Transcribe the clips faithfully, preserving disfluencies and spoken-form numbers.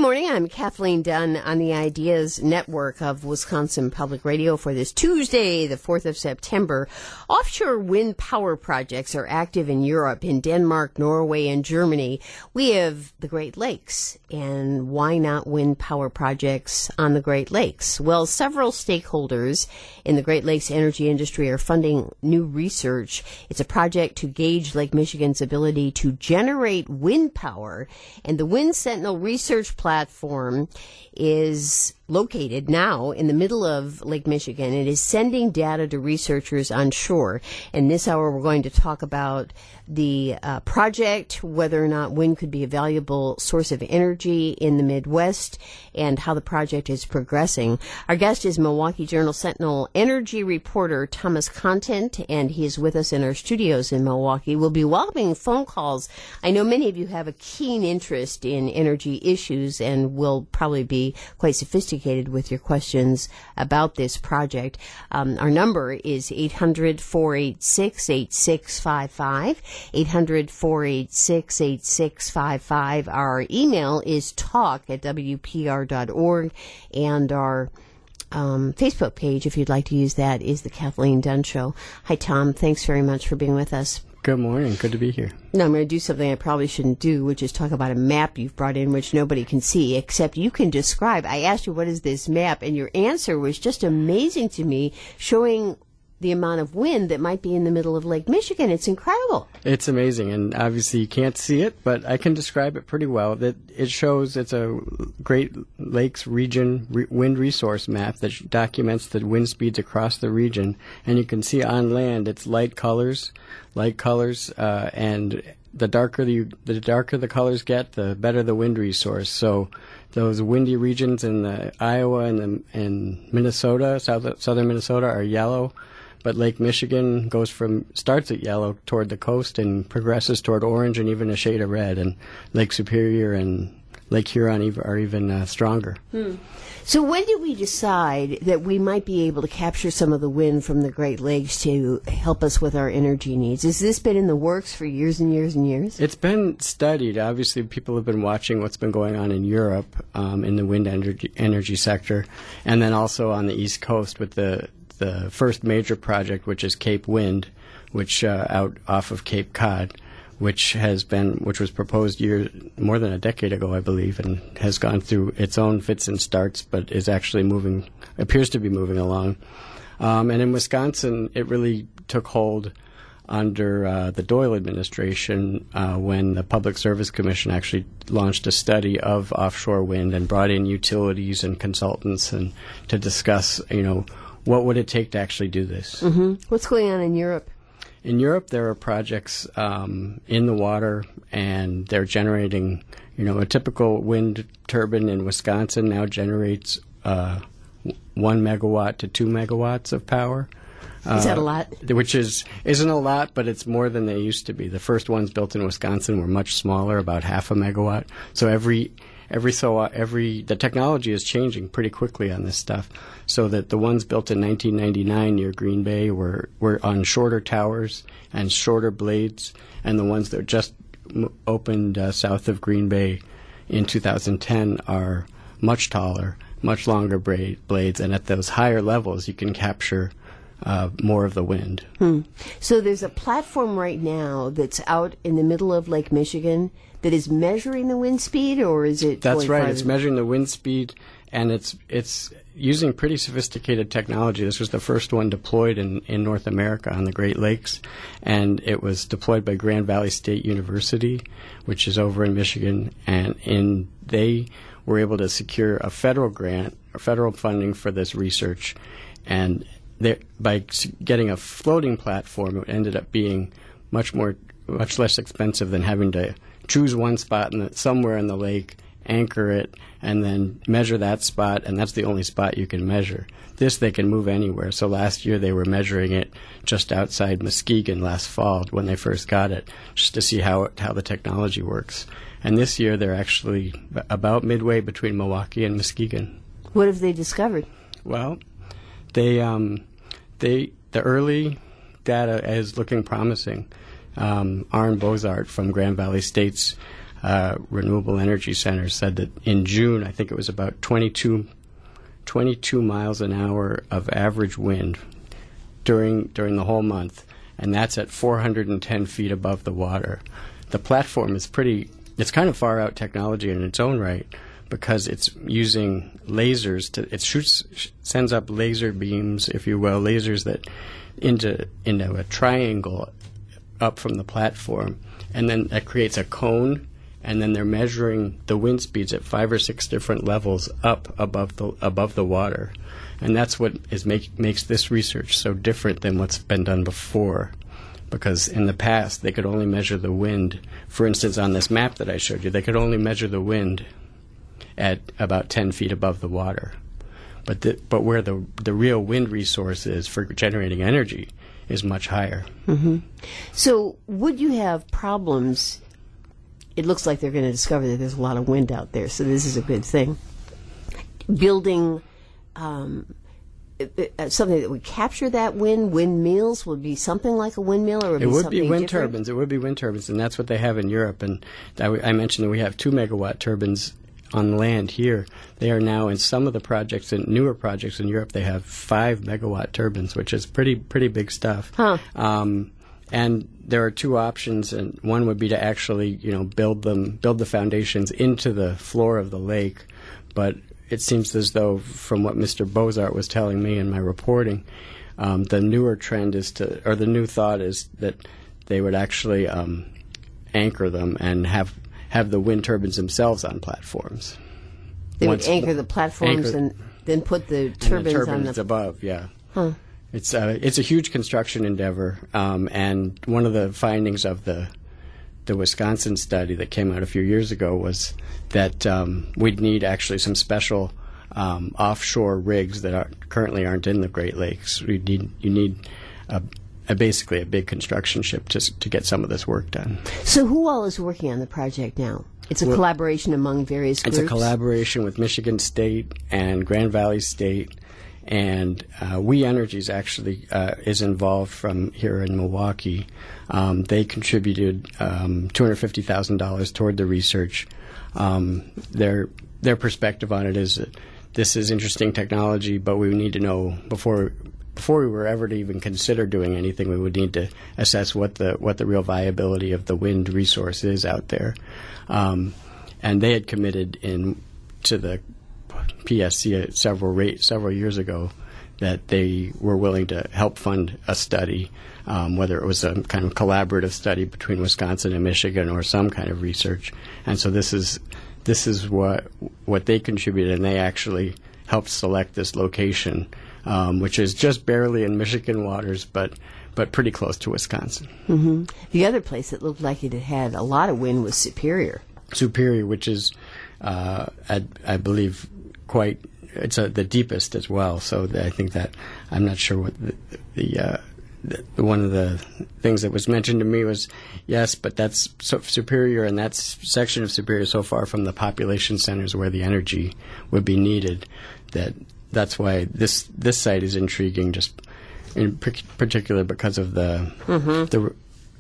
morning. I'm Kathleen Dunn on the Ideas Network of Wisconsin Public Radio for this Tuesday, the fourth of September. Offshore wind power projects are active in Europe, in Denmark, Norway, and Germany. We have the Great Lakes, and why not wind power projects on the Great Lakes? Well, several stakeholders in the Great Lakes energy industry are funding new research. It's a project to gauge Lake Michigan's ability to generate wind power, and the Wind Sentinel Research Platform is located now in the middle of Lake Michigan. It is sending data to researchers on shore. And this hour we're going to talk about the uh, project, whether or not wind could be a valuable source of energy in the Midwest, and how the project is progressing. Our guest is Milwaukee Journal-Sentinel energy reporter Thomas Contant, and he is with us in our studios in Milwaukee. We'll be welcoming phone calls. I know many of you have a keen interest in energy issues and will probably be quite sophisticated with your questions about this project. Um, our number is eight hundred, four eight six, eight six five five, eight hundred, four eight six, eight six five five. Our email is talk at w p r dot org, and our um, Facebook page, if you'd like to use that, is The Kathleen Dunn Show. Hi, Tom. Thanks very much for being with us. Good morning. Good to be here. Now, I'm going to do something I probably shouldn't do, which is talk about a map you've brought in, which nobody can see, except you can describe. I asked you, what is this map? And your answer was just amazing to me, showing the amount of wind that might be in the middle of Lake Michigan. It's incredible. It's amazing, and obviously you can't see it, but I can describe it pretty well. That it shows it's a Great Lakes region re- wind resource map that sh- documents the wind speeds across the region, and you can see on land it's light colors, light colors, uh, and the darker the the darker the colors get, the better the wind resource. So those windy regions in the Iowa and the, and Minnesota, south, southern Minnesota, are yellow. But Lake Michigan goes from starts at yellow toward the coast and progresses toward orange and even a shade of red. And Lake Superior and Lake Huron ev- are even uh, stronger. Hmm. So when did we decide that we might be able to capture some of the wind from the Great Lakes to help us with our energy needs? Has this been in the works for years and years and years? It's been studied. Obviously, people have been watching what's been going on in Europe um, in the wind energy, energy sector, and then also on the East Coast with the the first major project, which is Cape Wind, which uh, out off of Cape Cod, which has been, which was proposed year more than a decade ago, I believe, and has gone through its own fits and starts, but is actually moving, appears to be moving along. Um, and in Wisconsin, it really took hold under uh, the Doyle administration uh, when the Public Service Commission actually launched a study of offshore wind and brought in utilities and consultants and to discuss, you know, what would it take to actually do this? Mm-hmm. What's going on in Europe? In Europe, there are projects um, in the water, and they're generating, you know, a typical wind turbine in Wisconsin now generates uh, one megawatt to two megawatts of power. Is that a lot? Uh, which is, isn't a lot, but it's more than they used to be. The first ones built in Wisconsin were much smaller, about half a megawatt. So every every so uh, every the technology is changing pretty quickly on this stuff. So that the ones built in nineteen ninety-nine near Green Bay were, were on shorter towers and shorter blades, and the ones that just m- opened uh, south of Green Bay in two thousand ten are much taller, much longer bra- blades, and at those higher levels you can capture uh, more of the wind. Hmm. So there's a platform right now that's out in the middle of Lake Michigan that is measuring the wind speed, or is it? That's right. farther? It's measuring the wind speed, and it's it's using pretty sophisticated technology. This was the first one deployed in, in North America on the Great Lakes, and it was deployed by Grand Valley State University, which is over in Michigan, and in they were able to secure a federal grant, or federal funding for this research, and they, by getting a floating platform, it ended up being much more, much less expensive than having to choose one spot in the, somewhere in the lake, anchor it, and then measure that spot, and that's the only spot you can measure. This they can move anywhere. So last year they were measuring it just outside Muskegon last fall when they first got it, just to see how it, how the technology works. And this year they're actually about midway between Milwaukee and Muskegon. What have they discovered? Well, they um, they the early data is looking promising. Um, Arne Bozart from Grand Valley State's uh, renewable energy centers said that in June, I think it was about twenty-two, twenty-two miles an hour of average wind during during the whole month, and that's at four hundred ten feet above the water. The platform is pretty, it's kind of far out technology in its own right, because it's using lasers to, it shoots, sends up laser beams, if you will, lasers that into into a triangle up from the platform, and then that creates a cone, and then they're measuring the wind speeds at five or six different levels up above the above the water, and that's what is make, makes this research so different than what's been done before. Because in the past, they could only measure the wind. For instance, on this map that I showed you, they could only measure the wind at about ten feet above the water. But the, but where the the real wind resource is for generating energy is much higher. Mm-hmm. So would you have problems? It looks like they're going to discover that there's a lot of wind out there, so this is a good thing. Building um, Uh, something that would capture that wind, windmills, would be something like a windmill, or would it be would something be wind different? turbines. It would be wind turbines, and that's what they have in Europe. And I, I mentioned that we have two megawatt turbines on land here. They are now in some of the projects, in newer projects in Europe, they have five megawatt turbines, which is pretty pretty big stuff. Huh. Um, and there are two options, and one would be to actually, you know, build them, build the foundations into the floor of the lake, but it seems as though, from what Mister Bozart was telling me in my reporting, um, the newer trend is to, or the new thought is that they would actually um, anchor them and have have the wind turbines themselves on platforms. They Once would anchor the platforms anchor, and then put the and turbines, the turbines on the above. Yeah, huh. it's uh, it's a huge construction endeavor, um, and one of the findings of the the Wisconsin study that came out a few years ago was that um, we'd need actually some special um, offshore rigs that are, currently aren't in the Great Lakes. We need you need a, a basically a big construction ship to to get some of this work done. So who all is working on the project now? It's a well, collaboration among various groups? It's a collaboration with Michigan State and Grand Valley State, and uh, We Energies actually uh, is involved from here in Milwaukee. Um, they contributed um, two hundred fifty thousand dollars toward the research. Um, their their perspective on it is that this is interesting technology, but we need to know before before we were ever to even consider doing anything, we would need to assess what the what the real viability of the wind resource is out there. Um, and they had committed in to the P S C several rate, several years ago that they were willing to help fund a study, um, whether it was a kind of collaborative study between Wisconsin and Michigan or some kind of research. And so this is this is what what they contributed, and they actually helped select this location, um, which is just barely in Michigan waters, but but pretty close to Wisconsin. Mm-hmm. The other place that looked like it had a lot of wind was Superior. Superior, which is, uh, I, I believe, quite it's uh, the deepest as well. So the, I think that I'm not sure what the, the, uh, the one of the things that was mentioned to me was yes, but that's so Superior, and that's section of Superior so far from the population centers where the energy would be needed. That that's why this this site is intriguing, just in particular because of the mm-hmm. the.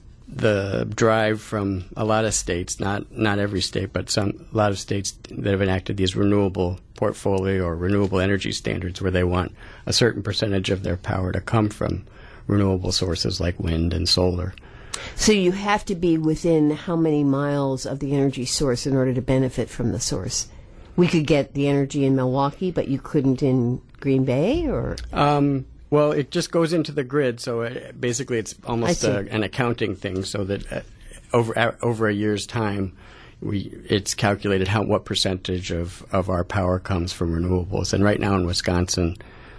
the drive from a lot of states, not not every state, but some a lot of states that have enacted these renewable portfolio or renewable energy standards where they want a certain percentage of their power to come from renewable sources like wind and solar. So you have to be within how many miles of the energy source in order to benefit from the source? We could get the energy in Milwaukee, but you couldn't in Green Bay, or? Um, Well, it just goes into the grid, so it, basically it's almost a, an accounting thing. So that uh, over uh, over a year's time, we it's calculated how what percentage of, of our power comes from renewables. And right now in Wisconsin,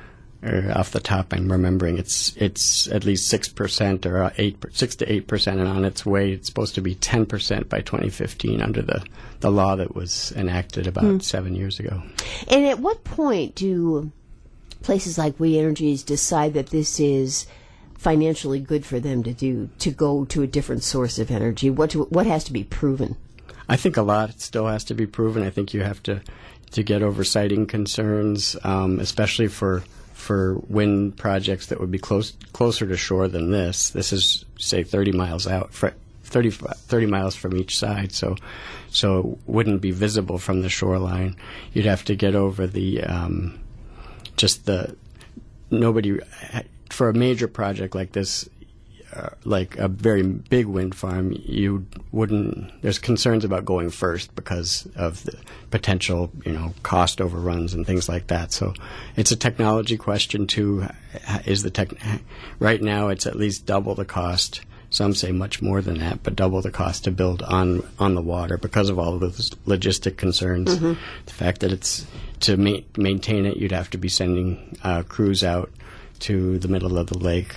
or off the top, I'm remembering it's it's at least six percent or eight six to eight percent, and on its way, it's supposed to be ten percent by twenty fifteen under the the law that was enacted about hmm. seven years ago. And at what point do places like We Energies decide that this is financially good for them to do, to go to a different source of energy? What to, what has to be proven? I think a lot still has to be proven. I think you have to to get over siting concerns, um, especially for for wind projects that would be close closer to shore than this. This is, say, thirty miles out, thirty, thirty miles from each side. So so it wouldn't be visible from the shoreline. You'd have to get over the um, just the nobody for a major project like this. Uh, like a very big wind farm, you wouldn't. There's concerns about going first because of the potential, you know, cost overruns and things like that. So it's a technology question too. Is the tech right now? It's at least double the cost. Some say much more than that, but double the cost to build on on the water because of all of those logistic concerns. Mm-hmm. The fact that it's to ma- maintain it, you'd have to be sending uh, crews out to the middle of the lake.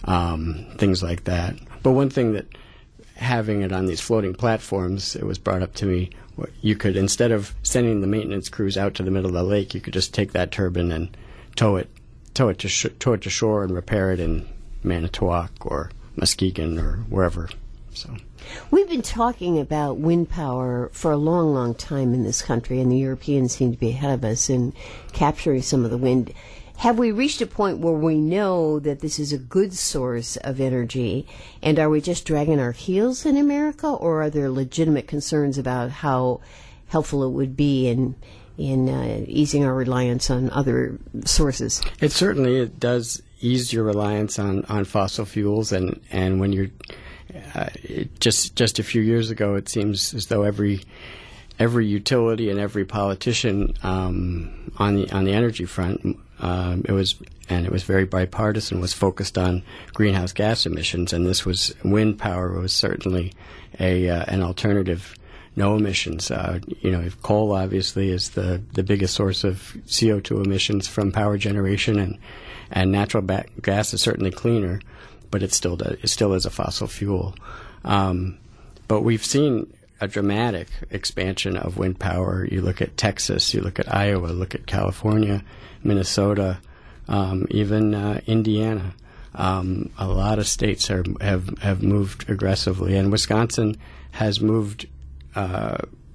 Um, things like that. But one thing that having it on these floating platforms, it was brought up to me, you could, instead of sending the maintenance crews out to the middle of the lake, you could just take that turbine and tow it, tow it to sh- tow it to shore and repair it in Manitowoc or Muskegon or wherever. So we've been talking about wind power for a long, long time in this country, and the Europeans seem to be ahead of us in capturing some of the wind. Have we reached a point where we know that this is a good source of energy, and are we just dragging our heels in America, or are there legitimate concerns about how helpful it would be in in uh, easing our reliance on other sources? It certainly it does ease your reliance on, on fossil fuels, and, and when you're uh, it just just a few years ago, it seems as though every every utility and every politician um, on the on the energy front. Um, it was, and it was very bipartisan, was focused on greenhouse gas emissions, and this was, wind power was certainly a uh, an alternative, no emissions. Uh, you know, if coal obviously is the, the biggest source of C O two emissions from power generation, and, and natural ba- gas is certainly cleaner, but it still does, it still is a fossil fuel. Um, but we've seen a dramatic expansion of wind power. You look at Texas, you look at Iowa, look at California, Minnesota, um, even uh, Indiana. Um, a lot of states are, have have moved aggressively, and Wisconsin has moved uh,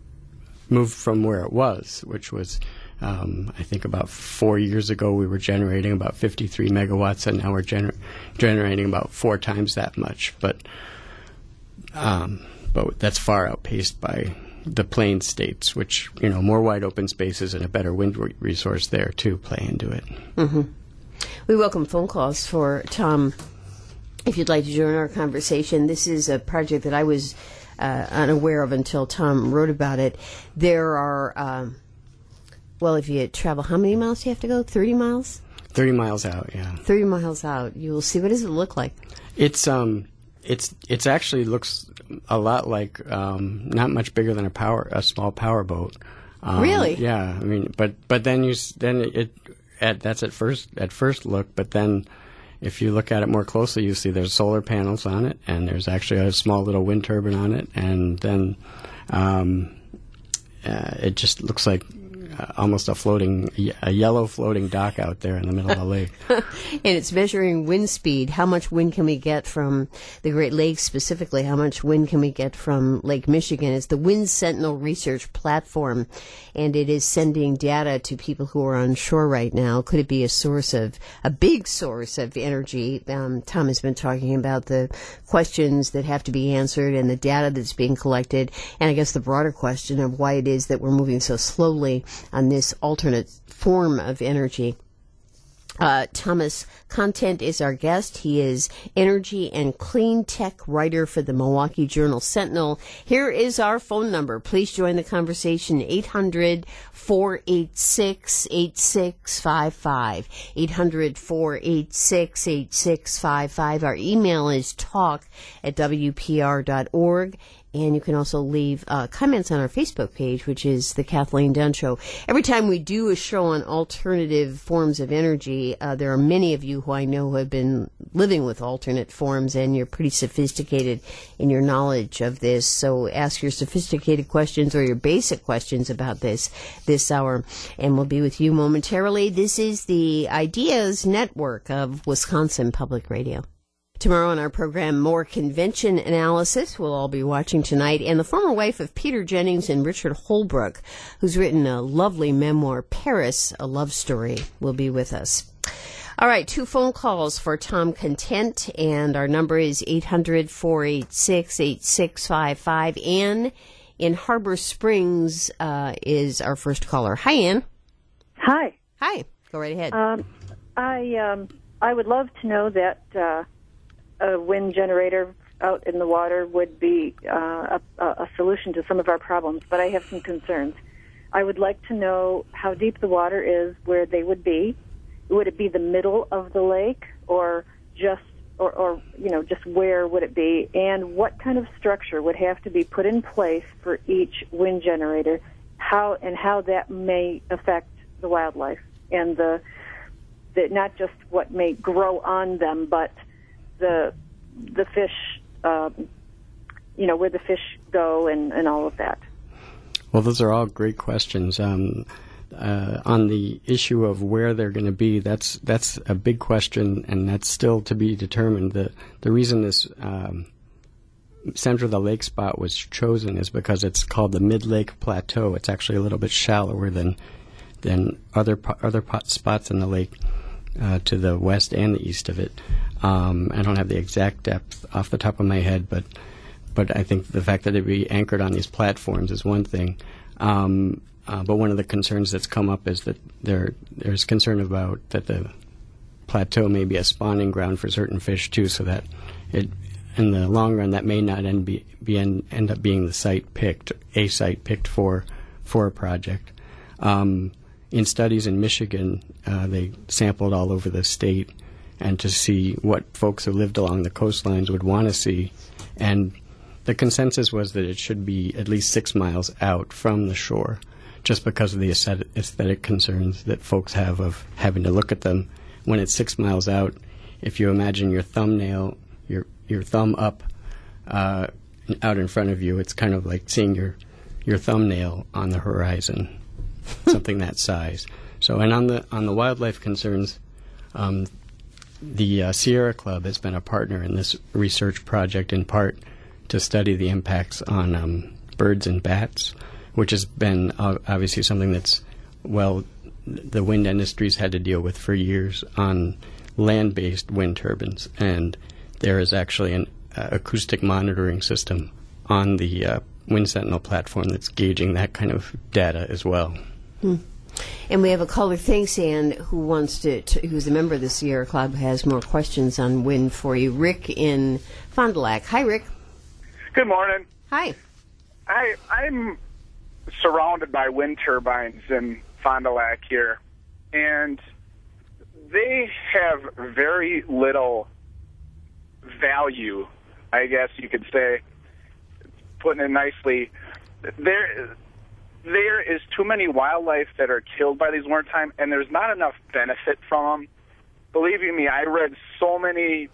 moved from where it was, which was, um, I think, about four years ago. We were generating about fifty-three megawatts, and now we're gener- generating about four times that much. But um, but that's far outpaced by the plain states, which, you know, more wide open spaces and a better wind re- resource there, too, play into it. Mm-hmm. We welcome phone calls for Tom. If you'd like to join our conversation, this is a project that I was uh, unaware of until Tom wrote about it. There are, um, well, if you travel, how many miles do you have to go? thirty miles? thirty miles out, yeah. thirty miles out. You will see. What does it look like? It's, um, it's, it's actually looks a lot like, um, not much bigger than a power, a small power boat. Um, really? Yeah. I mean, but, but then you, then it, at, that's at first, at first look, but then if you look at it more closely, you see there's solar panels on it, and there's actually a small little wind turbine on it, and then, um, uh, it just looks like Uh, almost a floating, a yellow floating dock out there in the middle of the lake. And it's measuring wind speed. How much wind can we get from the Great Lakes specifically? How much wind can we get from Lake Michigan? It's the Wind Sentinel Research Platform, and it is sending data to people who are on shore right now. Could it be a source of, a big source of energy? Um, Tom has been talking about the questions that have to be answered and the data that's being collected, and I guess the broader question of why it is that we're moving so slowly on this alternate form of energy. Uh, Thomas Content is our guest. He is energy and clean tech writer for the Milwaukee Journal Sentinel. Here is our phone number. Please join the conversation, eight hundred, four eight six, eight six five five, eight hundred, four eight six, eight six five five. Our email is talk at w p r dot org. And you can also leave uh, comments on our Facebook page, which is The Kathleen Dunn Show. Every time we do a show on alternative forms of energy, uh, there are many of you who I know who have been living with alternate forms, and you're pretty sophisticated in your knowledge of this. So ask your sophisticated questions or your basic questions about this this hour, and we'll be with you momentarily. This is the Ideas Network of Wisconsin Public Radio. Tomorrow on our program, more convention analysis. We'll all be watching tonight. And the former wife of Peter Jennings and Richard Holbrooke, who's written a lovely memoir, Paris, A Love Story, will be with us. All right, two phone calls for Tom Content, and our number is eight hundred, four eight six, eight six five five. Anne in Harbor Springs uh, is our first caller. Hi, Ann. Hi. Hi. Go right ahead. Um, I um, I would love to know that uh, a wind generator out in the water would be uh, a, a solution to some of our problems, but I have some concerns. I would like to know how deep the water is where they would be. Would it be the middle of the lake, or just, or, or you know, just where would it be? And what kind of structure would have to be put in place for each wind generator? How and how that may affect the wildlife and the, the not just what may grow on them, but the the fish. Um, you know, where the fish go and, and all of that. Well, those are all great questions. Um, uh, on the issue of where they're going to be, that's that's a big question, and that's still to be determined. The the reason this um, center of the lake spot was chosen is because it's called the Mid-Lake Plateau. It's actually a little bit shallower than than other other spots in the lake uh, to the west and the east of it. Um, I don't have the exact depth off the top of my head, but but I think the fact that it be anchored on these platforms is one thing. Um, uh, but one of the concerns that's come up is that there there's concern about that the plateau may be a spawning ground for certain fish too, so that it in the long run that may not end be, be end, end up being the site picked, a site picked for for a project. Um, in studies in Michigan, uh, they sampled all over the state and to see what folks who lived along the coastlines would want to see. And the consensus was that it should be at least six miles out from the shore, just because of the aesthetic concerns that folks have of having to look at them. When it's six miles out, if you imagine your thumbnail, your your thumb up uh, out in front of you, it's kind of like seeing your, your thumbnail on the horizon, something that size. So, and on the on the wildlife concerns, um, the uh, Sierra Club has been a partner in this research project in part to study the impacts on um, birds and bats, which has been uh, obviously something that's, well, the wind industry's had to deal with for years on land-based wind turbines. And there is actually an uh, acoustic monitoring system on the uh, Wind Sentinel platform that's gauging that kind of data as well. Hmm. And we have a caller, thanks, Ann, who wants to, to, who's a member of the Sierra Club, has more questions on wind for you. Rick in Fond du Lac. Hi, Rick. Good morning. Hi. I, I'm surrounded by wind turbines in Fond du Lac here, and they have very little value, I guess you could say, putting it nicely. There, there is too many wildlife that are killed by these wintertime, and there's not enough benefit from them. Believe you me, I read so many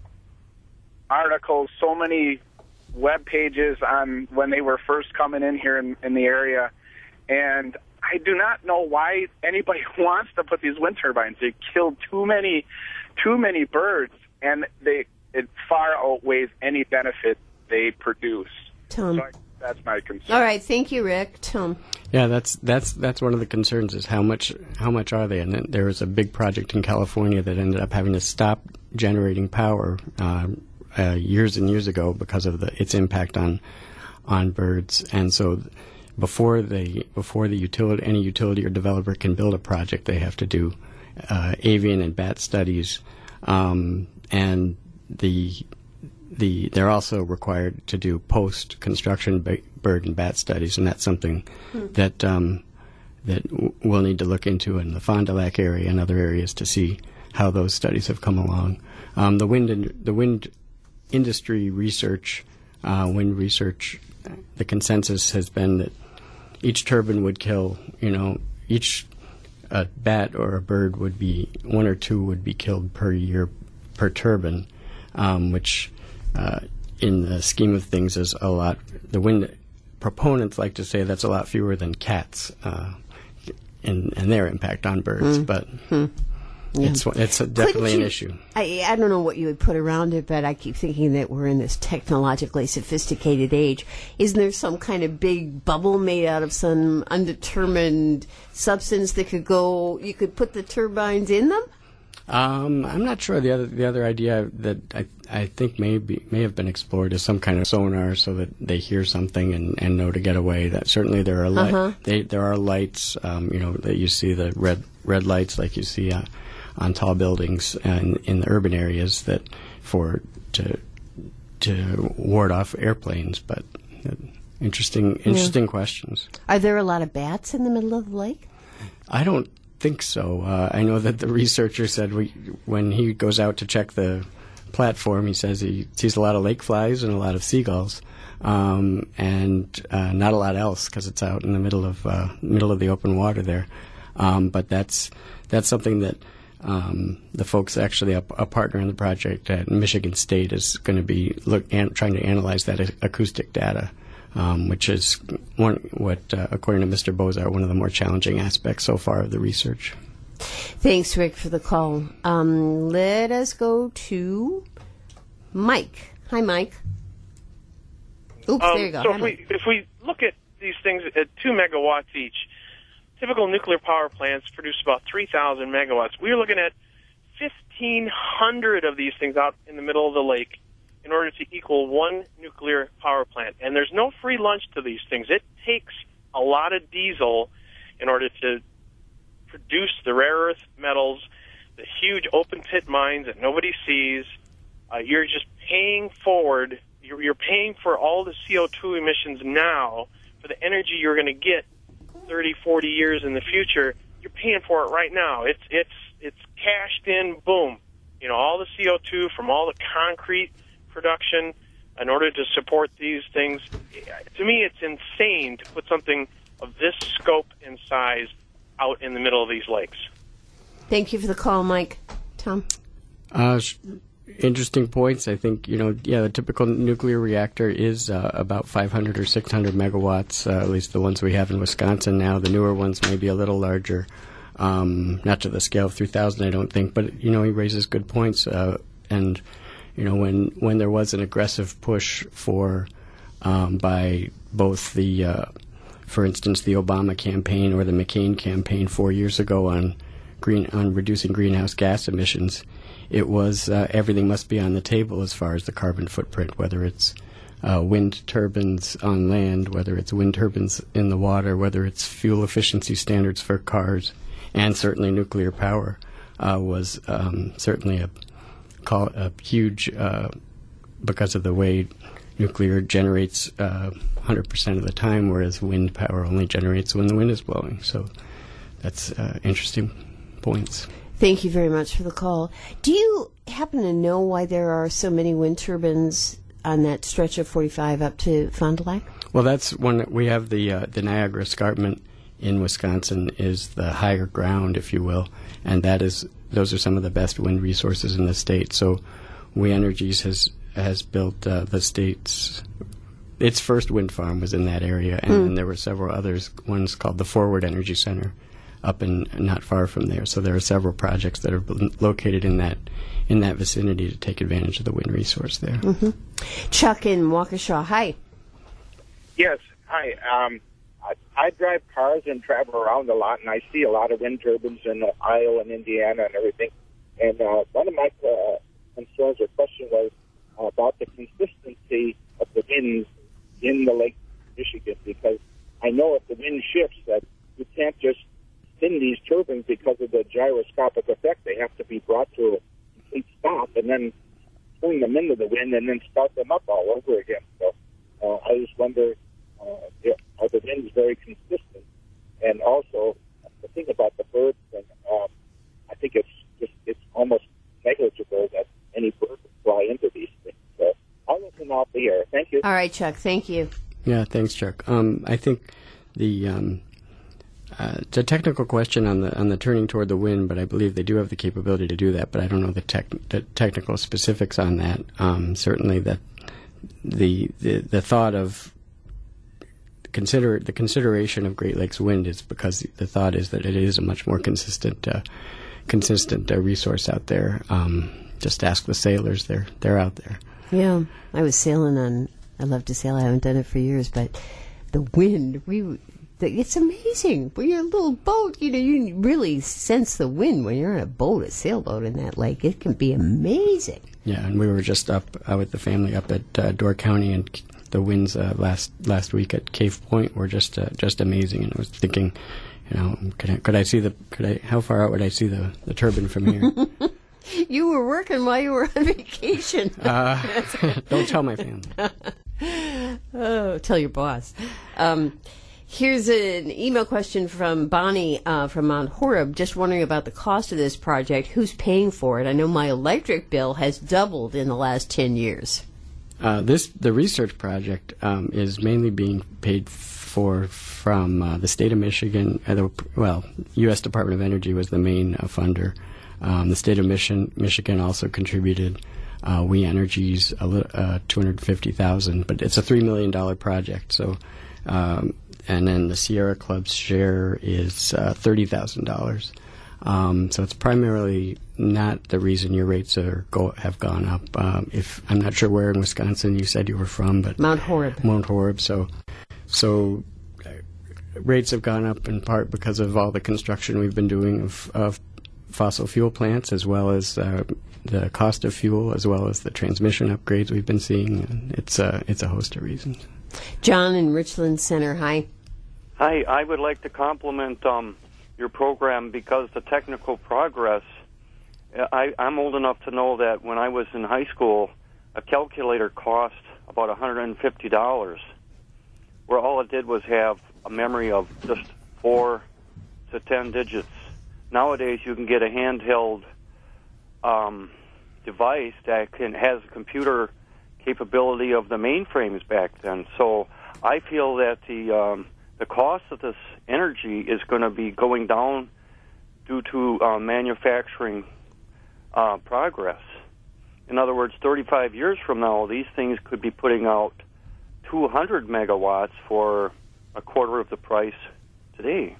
articles, so many web pages on when they were first coming in here in, in the area, and I do not know why anybody wants to put these wind turbines. They kill too many, too many birds, and they it far outweighs any benefit they produce. Tom. So I, that's my concern. All right, thank you, Rick. Tom. Yeah, that's that's that's one of the concerns is how much how much are they? And then there was a big project in California that ended up having to stop generating power uh, uh, years and years ago because of the its impact on on birds. And so before they before the utility any utility or developer can build a project, they have to do uh, avian and bat studies, um, and the The, they're also required to do post-construction ba- bird and bat studies, and that's something hmm. that um, that w- we'll need to look into in the Fond du Lac area and other areas to see how those studies have come along. Um, the wind in, the wind industry research, uh, wind research, the consensus has been that each turbine would kill, you know, each uh, bat or a bird would be one or two would be killed per year per turbine, um, which Uh, in the scheme of things, is a lot. The wind proponents like to say that's a lot fewer than cats uh, and, and their impact on birds, mm. but mm. Yeah. it's it's a definitely you, an issue. I, I don't know what you would put around it, but I keep thinking that we're in this technologically sophisticated age. Isn't there some kind of big bubble made out of some undetermined substance that could go, you could put the turbines in them? Um, I'm not sure. The other the other idea that I I think may be, may have been explored is some kind of sonar so that they hear something and, and know to get away. That certainly there are li- Uh-huh. they, there are lights. Um, you know that you see the red red lights like you see uh, on tall buildings and in the urban areas that for to to ward off airplanes. But uh, interesting interesting Yeah. questions. Are there a lot of bats in the middle of the lake? I don't think so. Uh, I know that the researcher said we, when he goes out to check the platform, he says he sees a lot of lake flies and a lot of seagulls, um, and uh, not a lot else because it's out in the middle of uh, middle of the open water there. Um, but that's that's something that um, the folks actually a, a partner in the project at Michigan State is going to be look an, trying to analyze that a- acoustic data. Um, which is one, what, uh, according to Mister Bozar, one of the more challenging aspects so far of the research. Thanks, Rick, for the call. Um, let us go to Mike. Hi, Mike. Oops, Um, there you go. So Hi, if Mike. we if we look at these things at two megawatts each, typical nuclear power plants produce about three thousand megawatts. We're looking at fifteen hundred of these things out in the middle of the lake in order to equal one nuclear power plant. And there's no free lunch to these things. It takes a lot of diesel in order to produce the rare earth metals, the huge open pit mines that nobody sees. Uh, you're just paying forward. You're, you're paying for all the C O two emissions now for the energy you're going to get thirty, forty years in the future. You're paying for it right now. It's it's it's cashed in. Boom. You know, all the C O two from all the concrete production in order to support these things. To me, it's insane to put something of this scope and size out in the middle of these lakes. Thank you for the call, Mike. Tom? Uh, sh- interesting points. I think, you know, yeah, the typical nuclear reactor is uh, about five hundred or six hundred megawatts, uh, at least the ones we have in Wisconsin now. The newer ones may be a little larger, um, not to the scale of three thousand, I don't think. But, you know, he raises good points. Uh, and, you know, when, when there was an aggressive push for, um, by both the, uh, for instance, the Obama campaign or the McCain campaign four years ago on green on reducing greenhouse gas emissions, it was uh, everything must be on the table as far as the carbon footprint, whether it's uh, wind turbines on land, whether it's wind turbines in the water, whether it's fuel efficiency standards for cars, and certainly nuclear power uh, was um, certainly a, call, a huge, uh, because of the way nuclear generates uh, one hundred percent of the time, whereas wind power only generates when the wind is blowing. So that's uh, interesting points. Thank you very much for the call. Do you happen to know why there are so many wind turbines on that stretch of forty-five up to Fond du Lac? Well, that's one. We have the uh, the Niagara Escarpment in Wisconsin is the higher ground, if you will, and that is those are some of the best wind resources in the state. So, We Energies has has built uh, the state's its first wind farm was in that area, and, mm. and there were several others. One's called the Forward Energy Center, up in not far from there. So there are several projects that are located in that in that vicinity to take advantage of the wind resource there. Mm-hmm. Chuck in Waukesha. Hi. Yes. Hi. Um, I, I drive cars and travel around a lot, and I see a lot of wind turbines in Iowa and Indiana and everything. And uh, one of my uh, concerns or question was uh, about the consistency of the winds in the Lake Michigan, because I know if the wind shifts that you can't just spin these turbines because of the gyroscopic effect. They have to be brought to a complete stop and then swing them into the wind and then start them up all over again. So uh, I just wonder, uh, if, are the winds very consistent? And also, the thing about the birds thing, um, I think it's just it's almost negligible that any bird would fly into these things. So I'll listen off the air. Thank you. All right, Chuck. Thank you. Yeah, thanks, Chuck. Um, I think the um, uh, it's a technical question on the on the turning toward the wind, but I believe they do have the capability to do that. But I don't know the, tech, the technical specifics on that. Um, certainly, that the, the the thought of consider the consideration of Great Lakes wind is because the thought is that it is a much more consistent uh, consistent uh, resource out there. Um, just ask the sailors; they're they're out there. Yeah, I was sailing on. I love to sail. I haven't done it for years, but the wind, we It's amazing. When you're in a little boat, you know, you really sense the wind when you're in a boat, a sailboat in that lake. It can be amazing. Yeah, and we were just up uh, with the family up at uh, Door County, and the winds uh, last last week at Cave Point were just uh, just amazing. And I was thinking, you know, could I, could I see the could I how far out would I see the, the turbine from here? You were working while you were on vacation. uh, don't tell my family. Oh, tell your boss. Um, here's an email question from Bonnie uh, from Mount Horeb, just wondering about the cost of this project. Who's paying for it? I know my electric bill has doubled in the last ten years. Uh, this the research project um, is mainly being paid for from uh, the state of Michigan. Uh, the, well, U S Department of Energy was the main uh, funder. Um, the state of Michigan, Michigan also contributed. Uh, We Energy's uh, two hundred fifty thousand dollars, but it's a three million dollars project. So, um, and then the Sierra Club's share is uh, thirty thousand dollars. Um, so it's primarily not the reason your rates are go, have gone up. Um, if I'm not sure where in Wisconsin you said you were from, but Mount Horeb. Mount Horeb. So, so uh, rates have gone up in part because of all the construction we've been doing of, of fossil fuel plants, as well as uh, the cost of fuel, as well as the transmission upgrades we've been seeing. It's a it's a host of reasons. John in Richland Center. Hi. Hi. I would like to compliment um, your program because the technical progress. I, I'm old enough to know that when I was in high school, a calculator cost about one hundred fifty dollars, where all it did was have a memory of just four to ten digits. Nowadays, you can get a handheld um, device that can has computer capability of the mainframes back then. So I feel that the um, the cost of this energy is going to be going down due to uh, manufacturing uh, progress. In other words, thirty-five years from now, these things could be putting out two hundred megawatts for a quarter of the price today.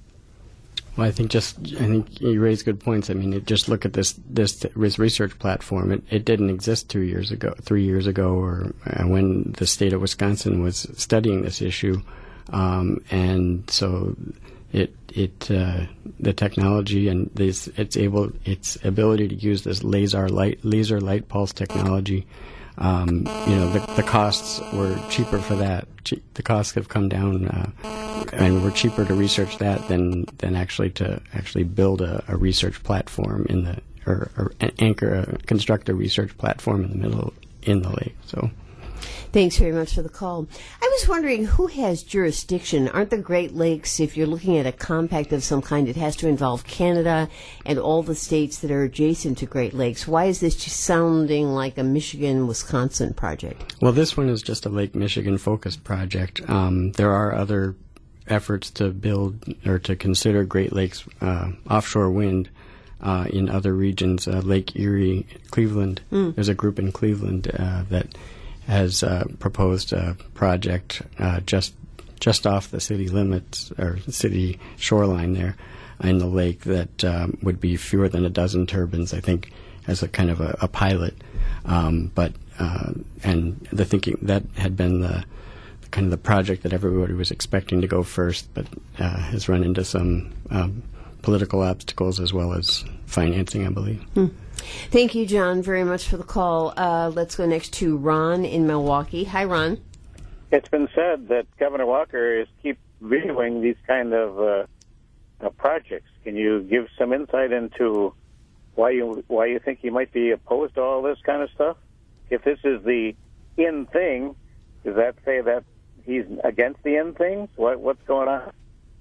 Well, I think just I think you raise good points. I mean, it, just look at this this research platform. It, it didn't exist two years ago, three years ago, or uh, when the state of Wisconsin was studying this issue, um, and so it it uh, the technology and this it's able its ability to use this laser light laser light pulse technology. Um, you know, the, the costs were cheaper for that. Che- the costs have come down, uh, and were cheaper to research that than, than actually to actually build a, a research platform in the or, or anchor a construct a research platform in the middle in the lake. So. Thanks very much for the call. I was wondering who has jurisdiction. Aren't the Great Lakes, if you're looking at a compact of some kind, it has to involve Canada and all the states that are adjacent to Great Lakes. Why is this just sounding like a Michigan-Wisconsin project? Well, this one is just a Lake Michigan-focused project. Um, there are other efforts to build or to consider Great Lakes uh, offshore wind uh, in other regions. Uh, Lake Erie, Cleveland. Mm. There's a group in Cleveland uh, that has uh, proposed a project uh, just just off the city limits or city shoreline there in the lake that um, would be fewer than a dozen turbines, I think, as a kind of a, a pilot. Um, but uh, and the thinking that had been the kind of the project that everybody was expecting to go first, but uh, has run into some um, political obstacles as well as financing, I believe. Hmm. Thank you, John, very much for the call. Uh, let's go next to Ron in Milwaukee. Hi, Ron. It's been said that Governor Walker is keep vetoing these kind of uh, uh, projects. Can you give some insight into why you why you think he might be opposed to all this kind of stuff? If this is the in thing, does that say that he's against the in things? What what's going on?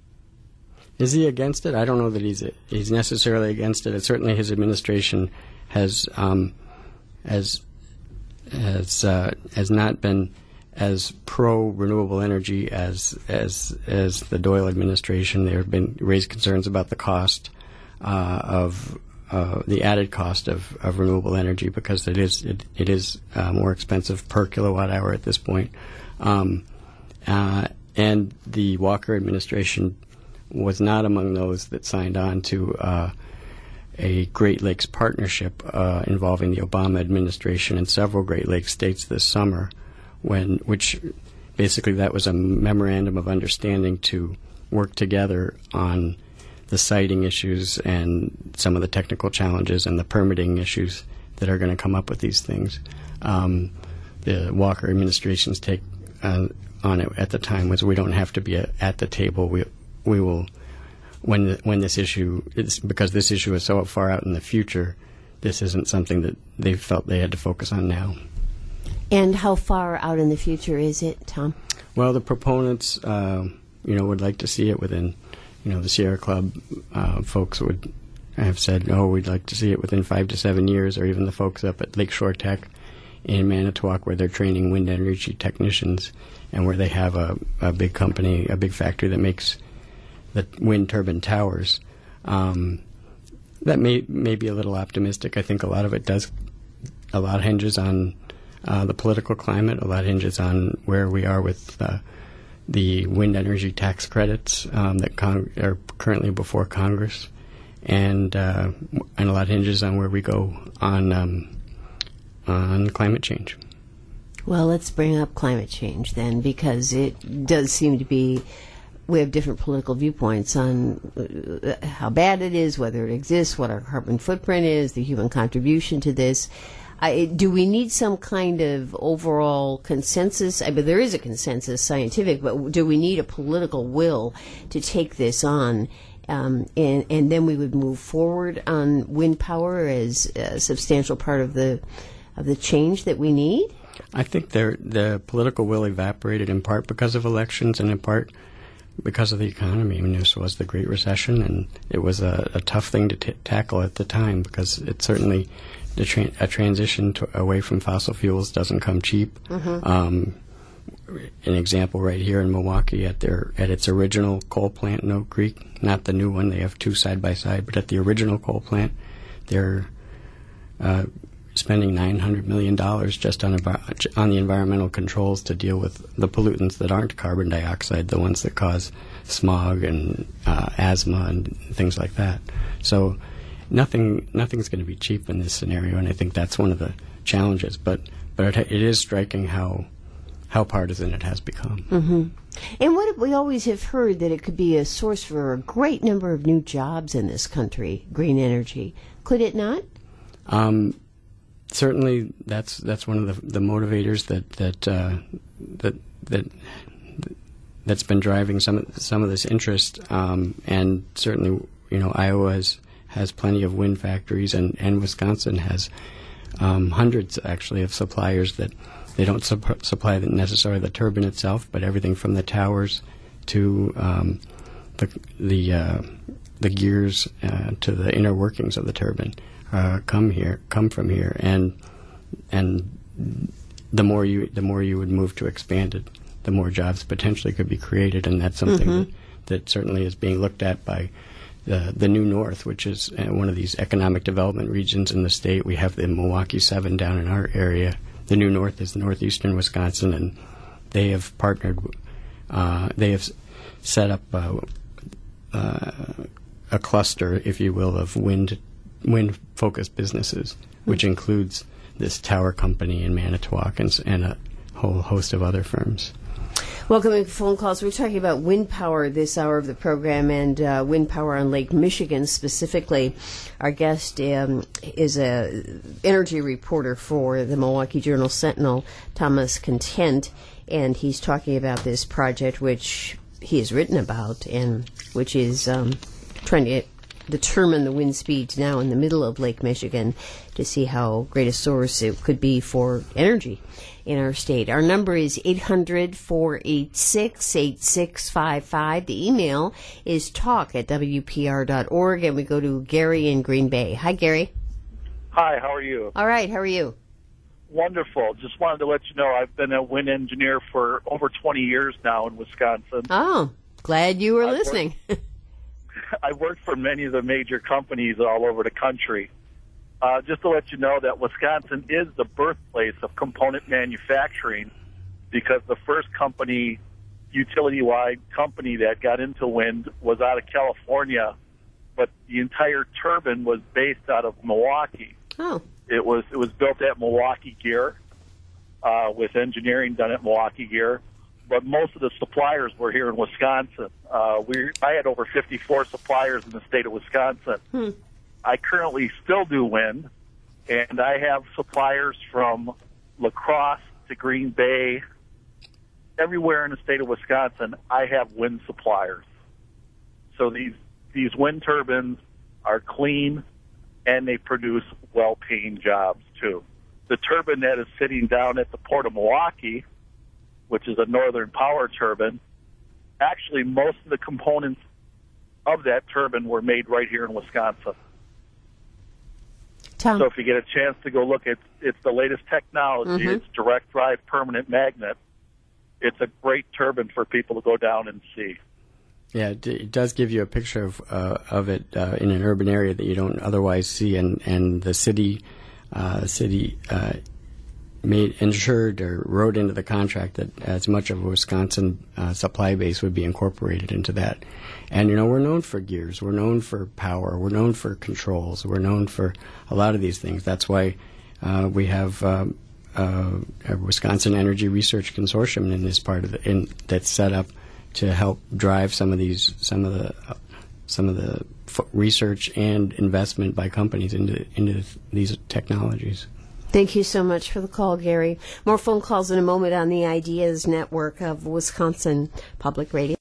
Is he against it? I don't know that he's he's necessarily against it. It's certainly his administration has um, has has uh, has not been as pro renewable energy as as as the Doyle administration. There have been raised concerns about the cost uh, of uh, the added cost of, of renewable energy because it is it, it is uh, more expensive per kilowatt hour at this point. Um, uh, and the Walker administration was not among those that signed on to uh, a Great Lakes partnership uh, involving the Obama administration and several Great Lakes states this summer, when which basically that was a memorandum of understanding to work together on the siting issues and some of the technical challenges and the permitting issues that are going to come up with these things. Um, the Walker administration's take uh, on it at the time was we don't have to be a, at the table. We we will when the, when this issue is because this issue is so far out in the future. This isn't something that they felt they had to focus on now. And how far out in the future is it, Tom? Well, the proponents, uh, you know, would like to see it within. You know, the Sierra Club uh, folks would have said, oh, we'd like to see it within five to seven years, or even the folks up at Lakeshore Tech in Manitowoc where they're training wind energy technicians and where they have a, a big company, a big factory that makes the wind turbine towers. Um, that may, may be a little optimistic. I think a lot of it does, a lot hinges on uh, the political climate, a lot hinges on where we are with uh, the wind energy tax credits um, that con- are currently before Congress, and uh, and a lot hinges on where we go on um, on climate change. Well, let's bring up climate change then, because it does seem to be we have different political viewpoints on uh, how bad it is, whether it exists, what our carbon footprint is, the human contribution to this. I, do we need some kind of overall consensus? I mean, there is a consensus, scientific, but do we need a political will to take this on? Um, and, and then we would move forward on wind power as a substantial part of the of the change that we need? I think there, the political will evaporated in part because of elections and in part because of the economy. I mean, this was the Great Recession, and it was a, a tough thing to t- tackle at the time because it certainly... The tra- a transition to, away from fossil fuels doesn't come cheap. Mm-hmm. Um, an example right here in Milwaukee at their at its original coal plant in Oak Creek, not the new one. They have two side by side, but at the original coal plant, they're uh, spending nine hundred million dollars just on envi- on the environmental controls to deal with the pollutants that aren't carbon dioxide, the ones that cause smog and uh, asthma and things like that. So. Nothing, nothing's going to be cheap in this scenario, and I think that's one of the challenges. But, but it, it is striking how, how partisan it has become. Mm-hmm. And what we always have heard that it could be a source for a great number of new jobs in this country, green energy. Could it not? Um, certainly, that's that's one of the the motivators that that uh, that that that's been driving some some of this interest, um, and certainly, you know, Iowa has. has plenty of wind factories, and, and Wisconsin has um, hundreds, actually, of suppliers that they don't sup- supply the, necessarily the turbine itself, but everything from the towers to um, the the, uh, the gears uh, to the inner workings of the turbine uh, come here, come from here, and and the more you the more you would move to expand it, the more jobs potentially could be created, and that's something mm-hmm. that, that certainly is being looked at by. The, the New North, which is uh, one of these economic development regions in the state. We have the Milwaukee Seven down in our area. The New North is northeastern Wisconsin, and they have partnered, uh, they have set up uh, uh, a cluster, if you will, of wind, wind-focused businesses, mm-hmm. which includes this tower company in Manitowoc and, and a whole host of other firms. Welcoming phone calls. We're talking about wind power this hour of the program, and uh, wind power on Lake Michigan specifically. Our guest um, is a energy reporter for the Milwaukee Journal-Sentinel, Thomas Content, and he's talking about this project which he has written about, and which is um, trying to determine the wind speeds now in the middle of Lake Michigan to see how great a source it could be for energy in our state. Our number is eight hundred, four eight six, eight six five five. The email is talk at w p r dot org, and we go to Gary in Green Bay. Hi, Gary. Hi, how are you? All right, how are you? Wonderful. Just wanted to let you know I've been a wind engineer for over twenty years now in Wisconsin. Oh, glad you were I've listening. Worked, I've worked for many of the major companies all over the country. Uh, just to let you know that Wisconsin is the birthplace of component manufacturing because the first company, utility-wide company that got into wind was out of California, but the entire turbine was based out of Milwaukee. Oh. It was it was built at Milwaukee Gear, uh, with engineering done at Milwaukee Gear. but most of the suppliers were here in Wisconsin. Uh, we I had over fifty-four suppliers in the state of Wisconsin. Hmm. I currently still do wind, and I have suppliers from La Crosse to Green Bay. Everywhere in the state of Wisconsin, I have wind suppliers. So these these wind turbines are clean, and they produce well-paying jobs, too. The turbine that is sitting down at the Port of Milwaukee, which is a Northern Power turbine, actually most of the components of that turbine were made right here in Wisconsin. Tom. So if you get a chance to go look, it's, it's the latest technology. Mm-hmm. It's direct drive permanent magnet. It's a great turbine for people to go down and see. Yeah, it, it does give you a picture of uh, of it uh, in an urban area that you don't otherwise see, and and the city, uh, city uh, made ensured or wrote into the contract that as much of a Wisconsin uh, supply base would be incorporated into that. And you know, we're known for gears, we're known for power, we're known for controls, we're known for a lot of these things. That's why uh, we have um, uh, a Wisconsin Energy Research Consortium in this part of the in that's set up to help drive some of these, some of the, uh, some of the f- research and investment by companies into into th- these technologies. Thank you so much for the call, Gary. More phone calls in a moment on the Ideas Network of Wisconsin Public Radio.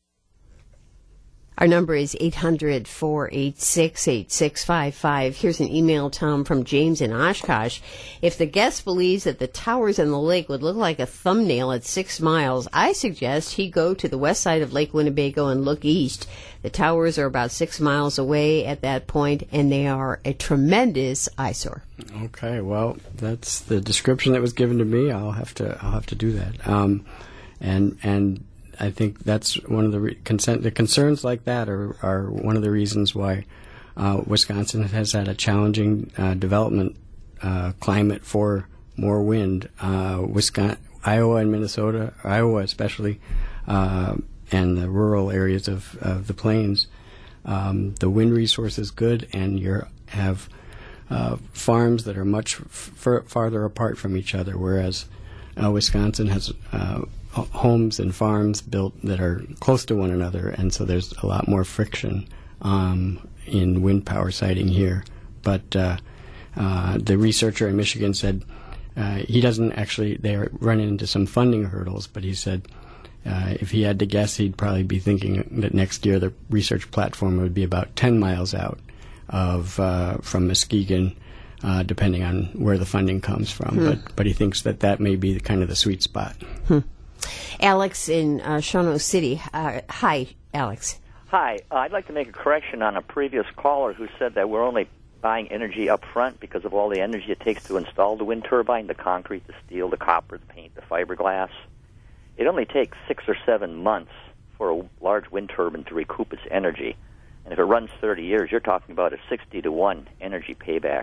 Our number is eight hundred, four eight six, eight six five five. Here's an email, Tom, from James in Oshkosh. If the guest believes that the towers in the lake would look like a thumbnail at six miles, I suggest he go to the west side of Lake Winnebago and look east. The towers are about six miles away at that point, and they are a tremendous eyesore. Okay, well, that's the description that was given to me. I'll have to I'll have to do that. Um, and and. I think that's one of the re- consent, the concerns like that are, are one of the reasons why uh, Wisconsin has had a challenging uh, development uh, climate for more wind. Uh, Wisconsin, Iowa and Minnesota, Iowa especially, uh, and the rural areas of, of the plains, um, the wind resource is good, and you have uh, farms that are much f- farther apart from each other, whereas uh, Wisconsin has uh, homes and farms built that are close to one another, and so there's a lot more friction um, in wind power siting here. But uh, uh, the researcher in Michigan said uh, he doesn't actually, they're running into some funding hurdles, but he said uh, if he had to guess, he'd probably be thinking that next year the research platform would be about ten miles out of uh, from Muskegon, uh, depending on where the funding comes from. Hmm. But, but he thinks that that may be the, kind of the sweet spot. Hmm. Alex in uh, Shawano City. Uh, hi, Alex. Hi. Uh, I'd like to make a correction on a previous caller who said that we're only buying energy up front because of all the energy it takes to install the wind turbine, the concrete, the steel, the copper, the paint, the fiberglass. It only takes six or seven months for a large wind turbine to recoup its energy. And if it runs thirty years, you're talking about a sixty to one energy payback.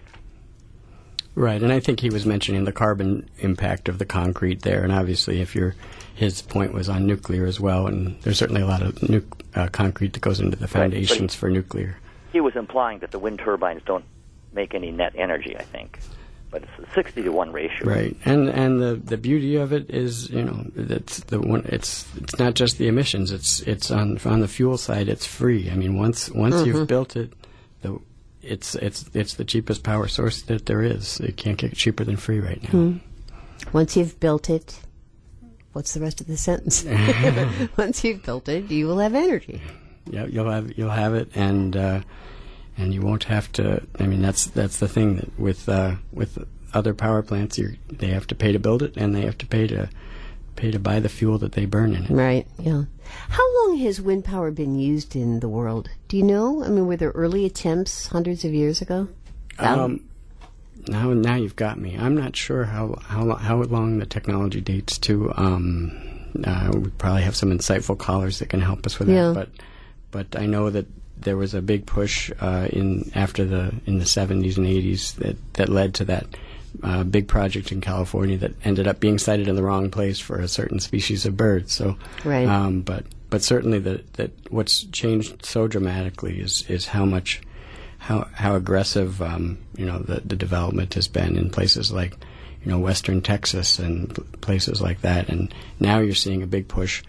Right, and I think he was mentioning the carbon impact of the concrete there, and obviously if you're, his point was on nuclear as well, and there's certainly a lot of nu- uh, concrete that goes into the foundations right, he, for nuclear. He was implying that the wind turbines don't make any net energy, I think, but it's a sixty to one ratio. Right, and and the, the beauty of it is, you know, that's the one. It's it's not just the emissions. It's it's on on the fuel side. It's free. I mean, once once mm-hmm. you've built it, the It's it's it's the cheapest power source that there is. It can't get cheaper than free right now. Mm. Once you've built it, what's the rest of the sentence? Once you've built it, you will have energy. Yeah, you'll have you'll have it, and uh, and you won't have to. I mean, that's that's the thing that with uh, with other power plants, you they have to pay to build it, and they have to pay to pay to buy the fuel that they burn in it. Right. Yeah. How long has wind power been used in the world? Do you know? I mean, were there early attempts hundreds of years ago? Um, now, now you've got me. I'm not sure how how how long the technology dates to. Um, uh, we probably have some insightful callers that can help us with yeah. that. But but I know that there was a big push uh, in after the in the seventies and eighties that that led to that. Uh, big project in California that ended up being sited in the wrong place for a certain species of bird. So, right. um, but but certainly that that what's changed so dramatically is is how much how how aggressive um, you know the the development has been in places like you know western Texas and places like that. And now you're seeing a big push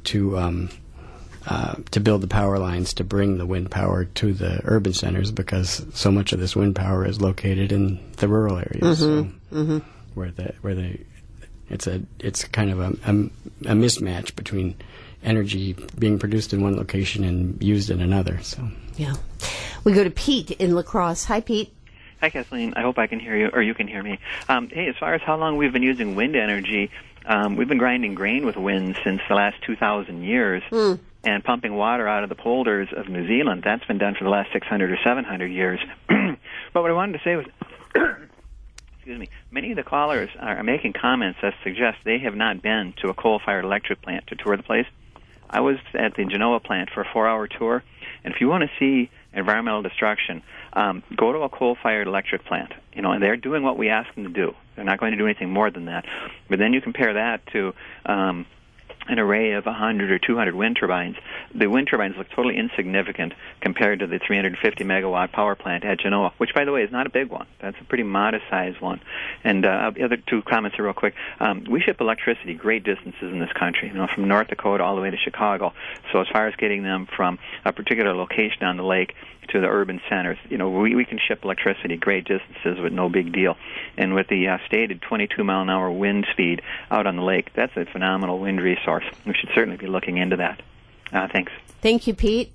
to um, uh, to build the power lines to bring the wind power to the urban centers, because so much of this wind power is located in the rural areas, Mm-hmm. so Mm-hmm. where the where the it's a it's kind of a, a, a mismatch between energy being produced in one location and used in another. So Yeah. We go to Pete in La Crosse. Hi, Pete. Hi, Kathleen. I hope I can hear you, or you can hear me. Um, hey, as far as how long we've been using wind energy, um, we've been grinding grain with wind since the last two thousand years, Mm. and pumping water out of the polders of New Zealand. That's been done for the last six hundred or seven hundred years. But what I wanted to say was, excuse me, many of the callers are making comments that suggest they have not been to a coal-fired electric plant to tour the place. I was at the Genoa plant for a four-hour tour, and if you want to see environmental destruction, um, go to a coal-fired electric plant. You know, and they're doing what we ask them to do. They're not going to do anything more than that. But then you compare that to um, an array of one hundred or two hundred wind turbines. The wind turbines look totally insignificant compared to the three hundred fifty megawatt power plant at Genoa, which, by the way, is not a big one. That's a pretty modest-sized one. And uh, the other two comments are real quick. Um, we ship electricity great distances in this country, you know, from North Dakota all the way to Chicago. So as far as getting them from a particular location on the lake to the urban centers, you know, we, we can ship electricity great distances with no big deal. And with the uh, stated twenty-two mile an hour wind speed out on the lake, that's a phenomenal wind resource. We should certainly be looking into that. Uh, thanks. Thank you, Pete.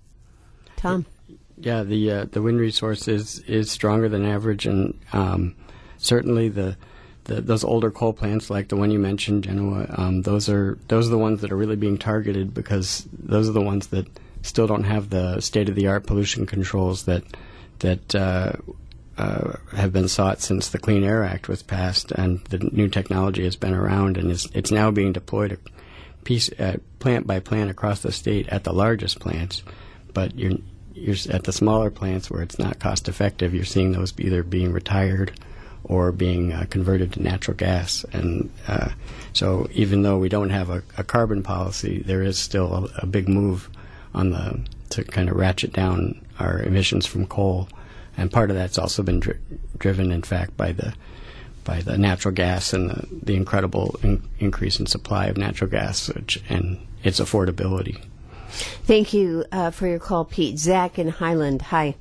Tom. yeah, the uh, the wind resource is, is stronger than average, and um, certainly the, the those older coal plants like the one you mentioned, Genoa, um, those are those are the ones that are really being targeted, because those are the ones that still don't have the state-of-the-art pollution controls that that uh, uh, have been sought since the Clean Air Act was passed, and the new technology has been around, and is, it's now being deployed piece uh, plant by plant across the state at the largest plants. But you're you're at the smaller plants where it's not cost effective. You're seeing those either being retired or being uh, converted to natural gas, and uh, so even though we don't have a, a carbon policy, there is still a, a big move on the to kind of ratchet down our emissions from coal, and part of that's also been dri- driven, in fact, by the by the natural gas and the, the incredible in- increase in supply of natural gas, which, and its affordability. Thank you uh, for your call, Pete. Zach in Highland. Hi.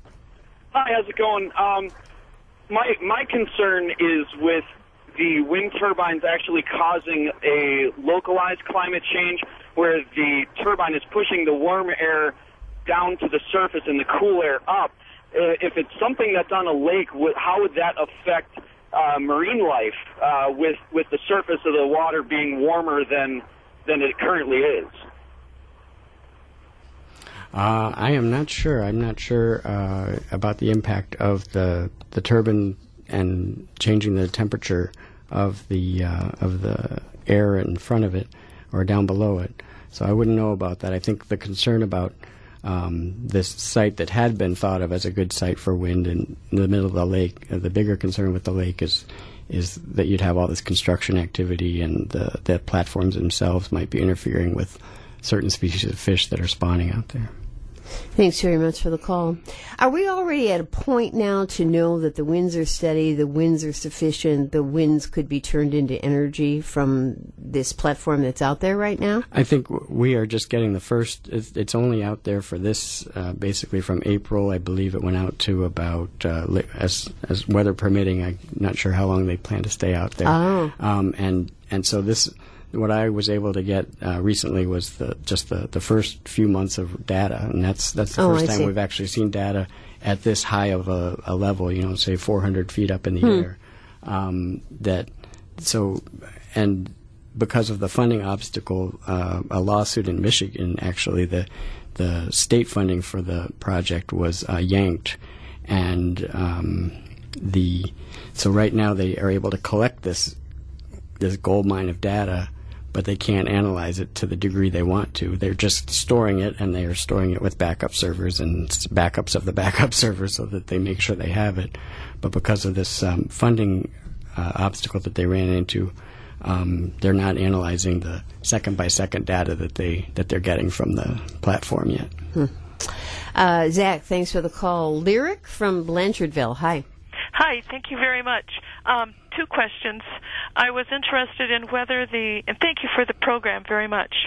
Hi, how's it going? Um, my my concern is with the wind turbines actually causing a localized climate change, where the turbine is pushing the warm air down to the surface and the cool air up. Uh, if it's something that's on a lake, wh- how would that affect uh, marine life uh, with with the surface of the water being warmer than than it currently is? Uh, I am not sure. I'm not sure uh, about the impact of the the turbine and changing the temperature of the uh, of the air in front of it or down below it. So I wouldn't know about that. I think the concern about um, this site that had been thought of as a good site for wind in, in the middle of the lake, uh, the bigger concern with the lake is is that you'd have all this construction activity, and the, the platforms themselves might be interfering with certain species of fish that are spawning out there. Thanks very much for the call. Are we already at a point now to know that the winds are steady, the winds are sufficient, the winds could be turned into energy from this platform that's out there right now? I think w- we are just getting the first. It's, it's only out there for this, uh, basically from April. I believe it went out to about, uh, li- as as weather permitting. I'm not sure how long they plan to stay out there. Oh. Um, and and so this. What I was able to get uh, recently was the, just the, the first few months of data, and that's that's the Oh, first I time see. we've actually seen data at this high of a, a level. You know, say four hundred feet up in the Hmm. air. Um, that so, and because of the funding obstacle, uh, a lawsuit in Michigan, actually the the state funding for the project was uh, yanked, and um, the so right now they are able to collect this this gold mine of data, but they can't analyze it to the degree they want to. They're just storing it, and they are storing it with backup servers and s- backups of the backup servers so that they make sure they have it. But because of this um, funding uh, obstacle that they ran into, um, they're not analyzing the second-by-second data that, they, that they're getting from the platform yet. Hmm. Uh, Zach, thanks for the call. Lyric from Blanchardville. Hi. Hi, thank you very much. Um, two questions. I was interested in whether the, and thank you for the program very much.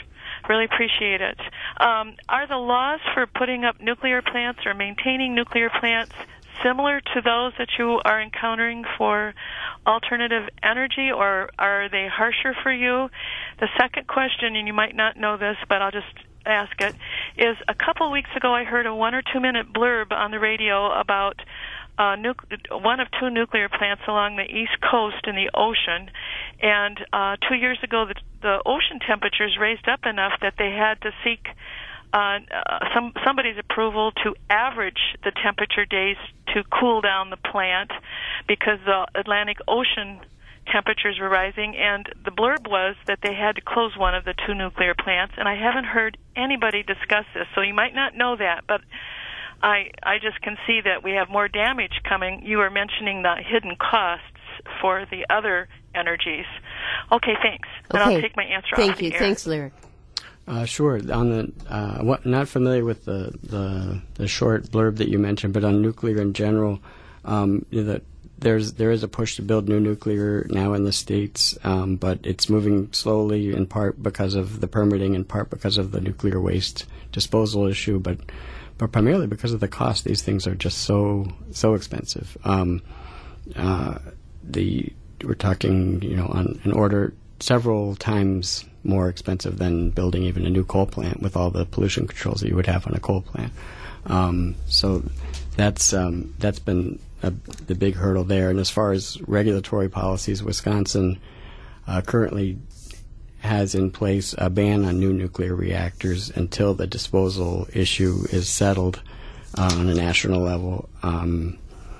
Really appreciate it. Um, are the laws for putting up nuclear plants or maintaining nuclear plants similar to those that you are encountering for alternative energy, or are they harsher for you? The second question, and you might not know this, but I'll just ask it, is a couple weeks ago I heard a one or two minute blurb on the radio about uh, nu- one of two nuclear plants along the East Coast in the ocean, and uh, two years ago the, the ocean temperatures raised up enough that they had to seek Uh, some somebody's approval to average the temperature days to cool down the plant because the Atlantic Ocean temperatures were rising, and the blurb was that they had to close one of the two nuclear plants, and I haven't heard anybody discuss this, so you might not know that, but I I just can see that we have more damage coming. You were mentioning the hidden costs for the other energies. Okay, thanks. And okay. I'll take my answer Thank off you. the air. Thanks, Lyric. Uh, sure. On the uh, what, not familiar with the, the the short blurb that you mentioned, but on nuclear in general, um, you know, the, there's there is a push to build new nuclear now in the states, um, but it's moving slowly in part because of the permitting, in part because of the nuclear waste disposal issue, but but primarily because of the cost. These things are just so so expensive. Um, uh, the we're talking, you know, on an order several times more expensive than building even a new coal plant with all the pollution controls that you would have on a coal plant. Um, so that's um, that's been a, the big hurdle there. And as far as regulatory policies, Wisconsin uh, currently has in place a ban on new nuclear reactors until the disposal issue is settled uh, on a national level. Um,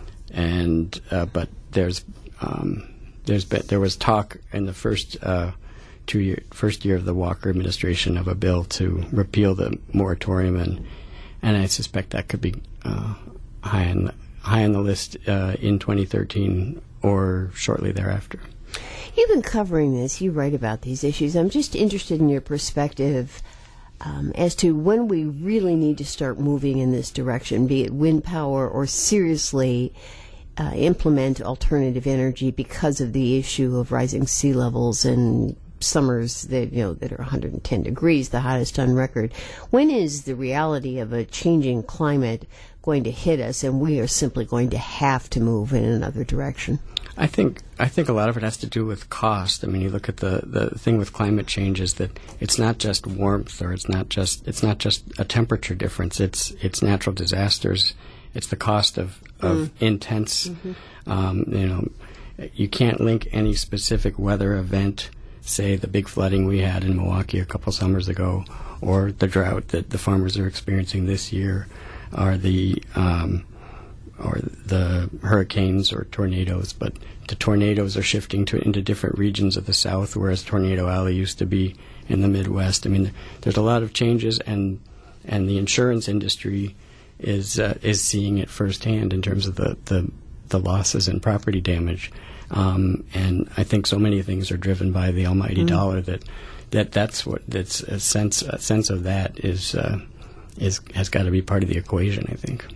and uh, but there's um, there's been, there was talk in the first uh, two year first year of the Walker administration of a bill to repeal the moratorium, and and I suspect that could be uh, high on the, high on the list uh, in twenty thirteen or shortly thereafter. You've been covering this. You write about these issues. I'm just interested in your perspective um, as to when we really need to start moving in this direction, be it wind power or seriously uh, implement alternative energy because of the issue of rising sea levels and summers that you know that are one hundred ten degrees, the hottest on record. When is the reality of a changing climate going to hit us, and we are simply going to have to move in another direction? I think I think a lot of it has to do with cost. I mean, you look at the, the thing with climate change is that it's not just warmth, or it's not just it's not just a temperature difference. It's it's natural disasters. It's the cost of of mm. intense. Mm-hmm. Um, you know, you can't link any specific weather event, say the big flooding we had in Milwaukee a couple summers ago, or the drought that the farmers are experiencing this year, or the um, or the hurricanes or tornadoes. But the tornadoes are shifting to into different regions of the South, whereas Tornado Alley used to be in the Midwest. I mean, there's a lot of changes, and and the insurance industry is uh, is seeing it firsthand in terms of the, the, the losses and property damage. Um, and I think so many things are driven by the almighty mm. dollar that, that that's what that's a sense a sense of that is uh, is has got to be part of the equation, I think.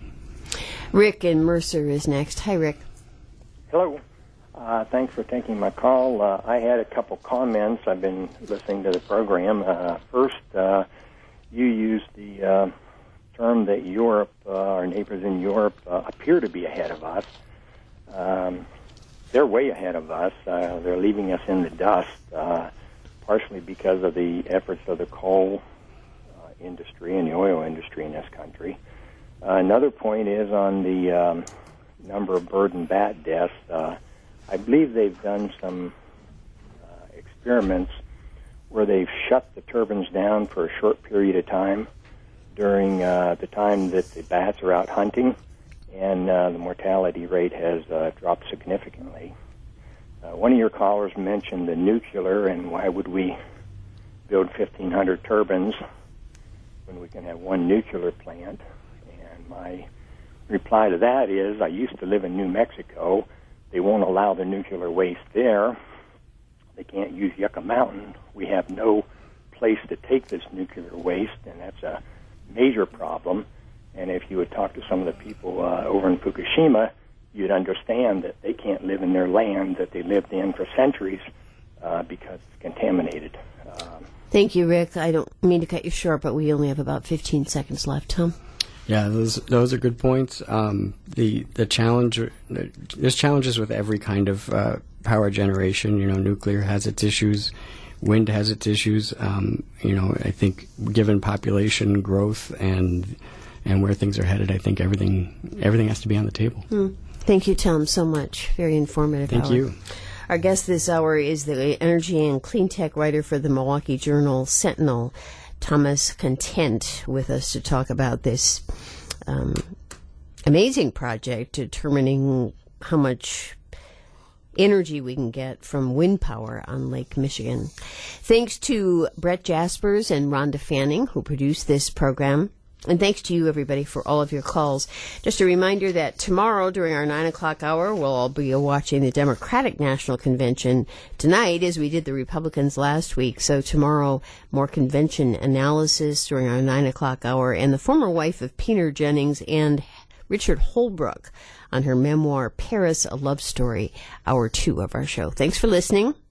Rick in Mercer is next. Hi, Rick. Hello. Uh, thanks for taking my call. Uh, I had a couple comments. I've been listening to the program. Uh, first, uh, you used the uh, term that Europe, uh, our neighbors in Europe, uh, appear to be ahead of us. Um, they're way ahead of us. Uh, they're leaving us in the dust, uh, partially because of the efforts of the coal uh, industry and the oil industry in this country. Uh, another point is on the um, number of bird and bat deaths. Uh, I believe they've done some uh, experiments where they've shut the turbines down for a short period of time during uh, the time that the bats are out hunting, and uh, the mortality rate has uh, dropped significantly. Uh, one of your callers mentioned the nuclear, and why would we build fifteen hundred turbines when we can have one nuclear plant? And my reply to that is, I used to live in New Mexico. They won't allow the nuclear waste there. They can't use Yucca Mountain. We have no place to take this nuclear waste, and that's a major problem. And if you would talk to some of the people uh, over in Fukushima, you'd understand that they can't live in their land that they lived in for centuries uh, because it's contaminated. Um, Thank you, Rick. I don't mean to cut you short, but we only have about fifteen seconds left. Tom? Yeah, those those are good points. Um, the the challenge, there's challenges with every kind of uh, power generation. You know, nuclear has its issues, wind has its issues. Um, you know, I think given population growth and and where things are headed, I think everything everything has to be on the table. Hmm. Thank you, Tom, so much. Very informative. Thank hour. you. Our guest this hour is the energy and clean tech writer for the Milwaukee Journal Sentinel, Thomas Content, with us to talk about this um, amazing project determining how much energy we can get from wind power on Lake Michigan. Thanks to Brett Jaspers and Rhonda Fanning, who produced this program. And thanks to you, everybody, for all of your calls. Just a reminder that tomorrow, during our nine o'clock hour, we'll all be watching the Democratic National Convention tonight, as we did the Republicans last week. So tomorrow, more convention analysis during our nine o'clock hour, and the former wife of Peter Jennings and Richard Holbrooke on her memoir, Paris, A Love Story, hour two of our show. Thanks for listening.